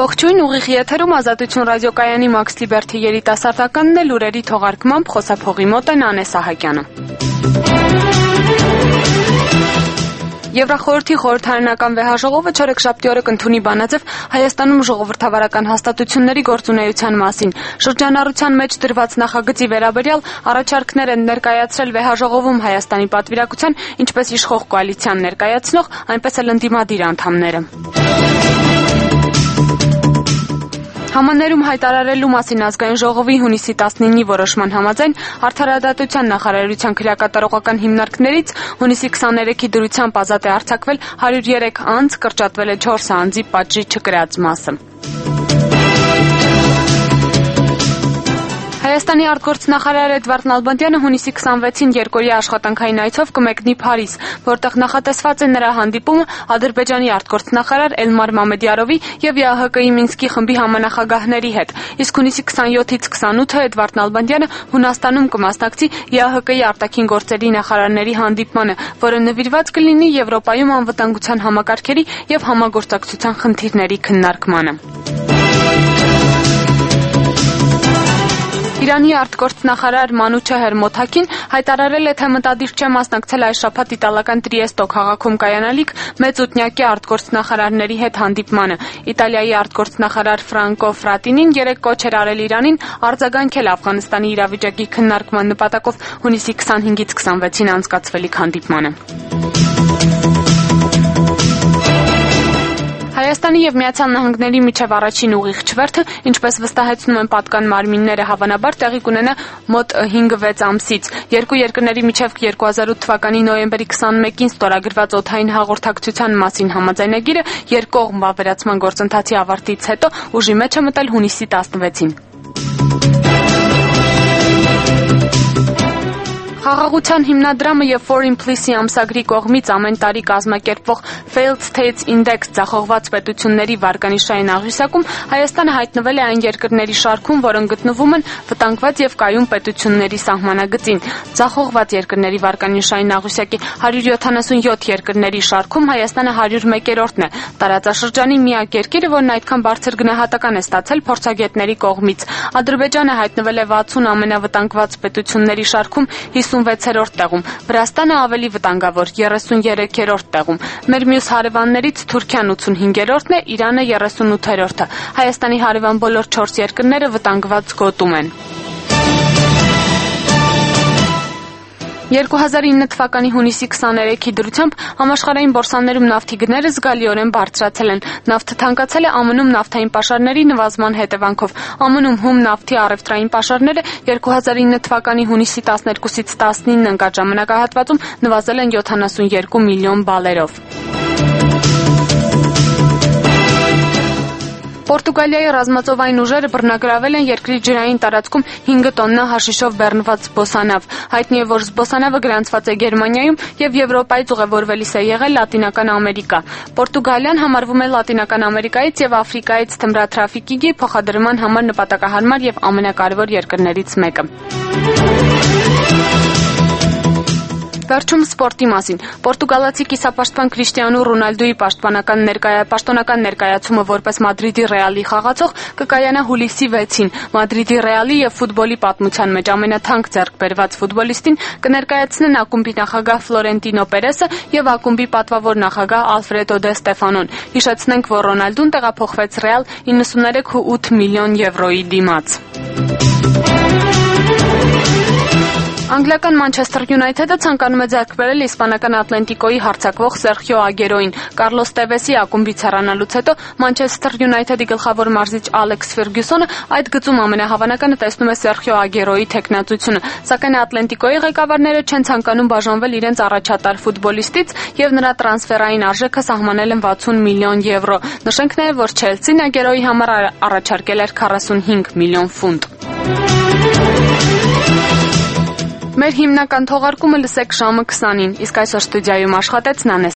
Ողջույն, ուղիղ եթերում Ազատություն ռադիոկայանի Մաքս Լիբերթի երիտասարդականն է, լուրերի թողարկմամբ խոսափողի մոտ է Նանե Սահակյանը։ Եվրախորհրդի խորհրդարանական վեհաժողովը չորեքշաբթի օրը կընդունի բանաձև Հայաստանում ժողովրդավարական հաստատությունների գործունեության մասին։ Շրջանառության մեջ դրված նախագծի վերաբերյալ առաջարկներ են ներկայացրել վեհաժողովում Հայաստանի պատվիրակության, ինչպես իշխող կոալիցիան ներկայացնող, այնպես էլ ընդդիմադիր անդամները։ Համաներում հայտարարելու մասին ազգային ժողովի հունիսի 19-ի որոշման համաձայն Արդարադատության նախարարության քրեակատարողական հիմնարկներից հունիսի 23-ի դրությամբ ազատ է արձակվել 103 անձ, կրճատվել է 4 անձի պատժի չկրած մասը։ Հայաստանի արտգործնախարար Էդվարդ Նալբանդյանը հունիսի 26-ին երկօրյա աշխատանքային այցով կմեկնի Փարիզ, որտեղ նախատեսված է նրա հանդիպումը Ադրբեջանի արտգործնախարար Էլմար Մամեդյարովի եւ ԵԱՀԿ-ի Մինսկի խմբի համանախագահների հետ։ Իսկ հունիսի 27-ից 28-ը Էդվարդ Նալբանդյանը Հունաստանում կմասնակցի ԵԱՀԿ-ի արտաքին գործերի նախարարների հանդիպմանը, որը նվիրված կլինի Եվրոպայում անվտանգության համակարգերի եւ համագործակցության խնդիրների քննարկմանը։ Իրանի արտգործնախարար Մանուչեհր Մոթաքին հայտարարել է, թե մտադիր չէ մասնակցել այս շաբաթ իտալական Տրիեստո քաղաքում կայանալիք մեծուտնյակի արտգործնախարարների հետ հանդիպմանը։ Իտալիայի արտգործնախարար Ֆրանկո Ֆրատինին երեկ կոչ էր արել Իրանին արձագանքել Աֆղանստանի իրավիճակի քննարկման նպատակով հունիսի 25-ից 26-ին անցկացվելիք հանդիպմանը։ Հայաստանի եւ Միացյալ Նահանգների միջև առաջին ուղիղ չվերթը, ինչպես վստահեցնում են պատկան մարմինները, հավանաբար տեղի կունենա մոտ 5-6 ամսից։ Երկու երկրների միջև 2008 թվականի նոյեմբերի 21-ին ստորագրված օդային հաղորդակցության մասին համաձայնագիրը երկկողմ վավերացման գործընթացի ավարտից հետո ուժի մեջ է մտել հունիսի 16-ին։ Խաղաղության հիմնադրամը եւ Foreign Policy ամսագրի կողմից ամեն տարի կազմակերպվող Failed States Index ձախողված պետությունների վարկանիշային աղյուսակում Հայաստանը հայտնվել է այն երկրների շարքում, որոնք գտնվում են վտանգված եւ կայուն պետությունների սահմանագծին։ Ձախողված երկրների վարկանիշային աղյուսակի 177 երկրների շարքում Հայաստանը 101-րդն է։ Տարածաշրջանի միակ երկիրը, որն այդքան բարձր գնահատական է ստացել փորձագետների կողմից։ Ադրբեջանը հայտնվել է 60 ամենավտանգված պետությունների շարքում 56-րդ տեղում, Վրաստանը ավելի վտանգավոր 33-րդ տեղում։ Մեր մյուս հարևաններից Թուրքիան 85-րդն է, Իրանը 38-րդը։ Հայաստանի հարևան բոլոր 4 երկրները վտանգված գոտում են։ 2009 թվականի հունիսի 23-ի դրությամբ համաշխարհային բորսաներում նավթի գները զգալիորեն բարձրացել են։ Նավթը թանկացել է ԱՄՆ-ում նավթային պաշարների նվազման հետևանքով։ ԱՄՆ-ում հում նավթի առևտրային պաշարները 2009 թվականի հունիսի 12-ից 19 ընկած ժամանակահատվածում նվազել են 72 միլիոն բալերով։ Պորտուգալիայի ռազմածովային ուժերը բռնագրավել են երկրի ջրային տարածքում 5 տոննա հաշիշով բեռնված զբոսանավ։ Հայտնի է, որ զբոսանավը գրանցված է Գերմանիայում եւ Եվրոպայից ուղևորվելիս է եղել Լատինական Ամերիկա։ Պորտուգալիան համարվում է Լատինական Ամերիկայից եւ Աֆրիկայից թմրաթրաֆիկինգի փոխադրման համար նպատակահարմար եւ ամենակարևոր երկրներից մեկը։ Վերջում սպորտի մասին։ Պորտուգալացի կիսապաշտպան Քրիշտիանու Ռոնալդոյի պաշտոնական ներկայացումը որպես Մադրիդի Ռեալի խաղացող կկայանա հուլիսի 6-ին։ Մադրիդի Ռեալի եւ ֆուտբոլի պատմության մեջ ամենաթանկ ձեռք բերված ֆուտբոլիստին կներկայացնեն ակումբի նախագահ Ֆլորենտինո Պերեսը եւ ակումբի պատվավոր նախագահ Ալֆրեդո դե Ստեֆանոն։ Հիշեցնենք, որ Ռոնալդուն տեղափոխվեց Ռեալ 93.8 միլիոն եվրոյի դիմաց։ Անգլիական Մանչեսթեր Յունայթեդը ցանկանում է ձեռք բերել իսպանական Ատլենտիկոյի հարձակվող Սերխիո Ագերոին։ Կարլոս Տևեսի ակումբից հեռանալուց հետո Մանչեսթեր Յունայթեդի գլխավոր մարզիչ Ալեքս Ֆերգյուսոնը այդ գծում ամենահավանականը տեսնում է Սերխիո Ագերոյի թեկնածությունը, սակայն Ատլենտիկոյի ղեկավարները չեն ցանկանում բաժանվել իրենց առաջատար ֆուտբոլիստից եւ նրա տրանսֆերային արժեքը սահմանել են 60 միլիոն եվրո։ Նշենք նաեւ, որ Չելսին Ագերոյի համար առաջարկել էր 45 միլիոն ֆունտ։ Մեր հիմնական թողարկումը լսեք ժամը 20-ին, իսկ այսօր ստուդիայում աշխատեց Նանե